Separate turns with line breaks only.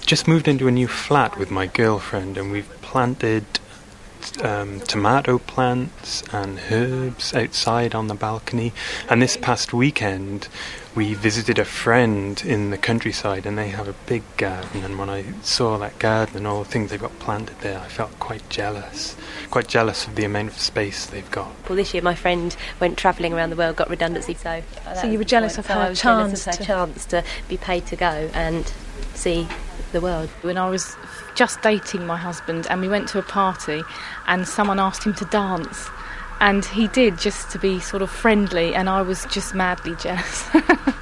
just moved into a new flat with my girlfriend, and we've planted tomato plants and herbs outside on the balcony. And this past weekend we visited a friend in the countryside, and they have a big garden, and when I saw that garden and all the things they've got planted there, I felt quite jealous of the amount of space they've got.
Well, this year my friend went travelling around the world, got redundancy, so
you were jealous of her chance
to be paid to go and see the world.
When I was just dating my husband and we went to a party and someone asked him to dance, and he did, just to be sort of friendly, and I was just madly jealous.